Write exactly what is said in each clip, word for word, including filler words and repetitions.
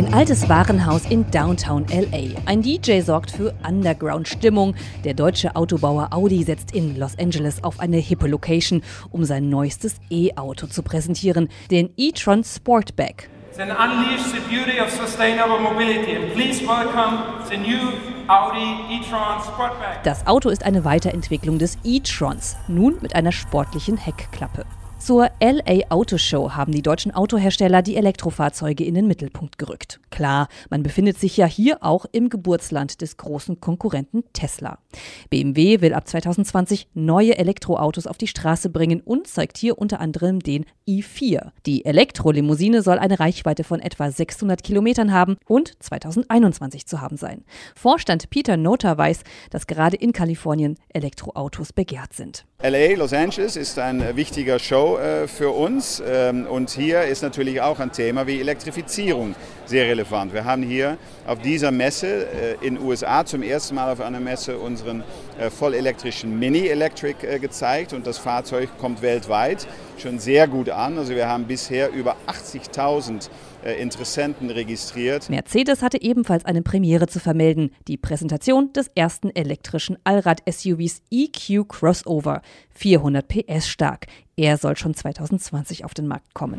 Ein altes Warenhaus in Downtown L A. Ein D J sorgt für Underground-Stimmung. Der deutsche Autobauer Audi setzt in Los Angeles auf eine hippe Location, um sein neuestes E-Auto zu präsentieren, den e-tron Sportback. Then unleash the beauty of sustainable mobility and please welcome the new Audi e-tron Sportback. Das Auto ist eine Weiterentwicklung des e-trons, nun mit einer sportlichen Heckklappe. Zur L A Auto Show haben die deutschen Autohersteller die Elektrofahrzeuge in den Mittelpunkt gerückt. Klar, man befindet sich ja hier auch im Geburtsland des großen Konkurrenten Tesla. B M W will ab zwanzig zwanzig neue Elektroautos auf die Straße bringen und zeigt hier unter anderem den i vier. Die Elektrolimousine soll eine Reichweite von etwa sechshundert Kilometern haben und zwanzig einundzwanzig zu haben sein. Vorstand Peter Noter weiß, dass gerade in Kalifornien Elektroautos begehrt sind. L A, Los Angeles, ist ein wichtiger Show äh, für uns ähm, und hier ist natürlich auch ein Thema wie Elektrifizierung sehr relevant. Wir haben hier auf dieser Messe äh, in den U S A zum ersten Mal auf einer Messe unseren äh, vollelektrischen Mini Electric äh, gezeigt und das Fahrzeug kommt weltweit schon sehr gut an. Also wir haben bisher über achtzigtausend äh, Interessenten registriert. Mercedes hatte ebenfalls eine Premiere zu vermelden, die Präsentation des ersten elektrischen Allrad-S U Vs E Q Crossover, vierhundert P S stark. Er soll schon zwanzig zwanzig auf den Markt kommen.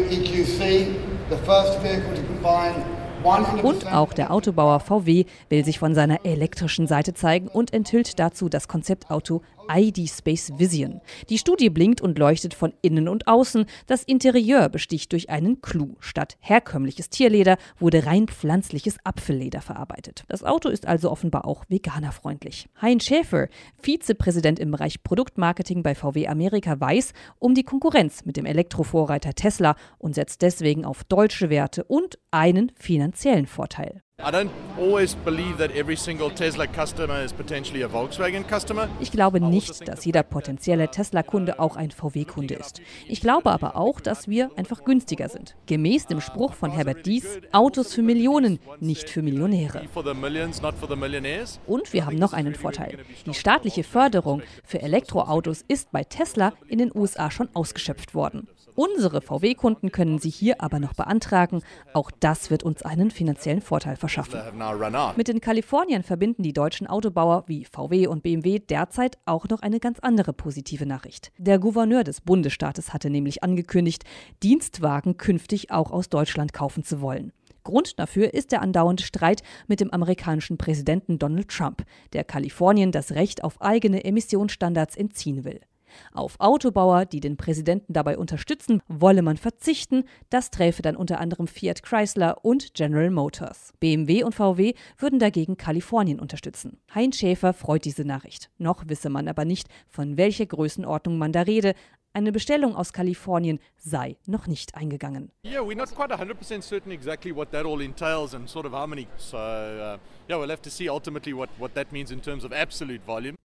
Und auch der Autobauer V W will sich von seiner elektrischen Seite zeigen und enthüllt dazu das Konzeptauto I D Space Vision. Die Studie blinkt und leuchtet von innen und außen. Das Interieur besticht durch einen Clou. Statt herkömmliches Tierleder wurde rein pflanzliches Apfelleder verarbeitet. Das Auto ist also offenbar auch veganerfreundlich. Hein Schäfer, Vizepräsident im Bereich Produktmarketing bei V W Amerika, weiß um die Konkurrenz mit dem Elektrovorreiter Tesla und setzt deswegen auf deutsche Werte und einen finanziellen Vorteil. I don't always believe that every single Tesla customer is potentially a Volkswagen customer. Ich glaube nicht, dass jeder potenzielle Tesla-Kunde auch ein V W-Kunde ist. Ich glaube aber auch, dass wir einfach günstiger sind. Gemäß dem Spruch von Herbert Diess, Autos für Millionen, nicht für Millionäre. Und wir haben noch einen Vorteil. Die staatliche Förderung für Elektroautos ist bei Tesla in den U S A schon ausgeschöpft worden. Unsere V W-Kunden können sie hier aber noch beantragen. Auch das wird uns einen finanziellen Vorteil verschaffen. Mit den Kaliforniern verbinden die deutschen Autobauer wie V W und B M W derzeit auch noch eine ganz andere positive Nachricht. Der Gouverneur des Bundesstaates hatte nämlich angekündigt, Dienstwagen künftig auch aus Deutschland kaufen zu wollen. Grund dafür ist der andauernde Streit mit dem amerikanischen Präsidenten Donald Trump, der Kalifornien das Recht auf eigene Emissionsstandards entziehen will. Auf Autobauer, die den Präsidenten dabei unterstützen, wolle man verzichten. Das träfe dann unter anderem Fiat Chrysler und General Motors. B M W und V W würden dagegen Kalifornien unterstützen. Hein Schäfer freut diese Nachricht. Noch wisse man aber nicht, von welcher Größenordnung man da rede. Eine Bestellung aus Kalifornien sei noch nicht eingegangen. Yeah, we're not quite one hundred percent certain exactly what that all entails and sort of how many. So, uh, yeah, we'll have to see ultimately what, what that means in terms of absolute volume.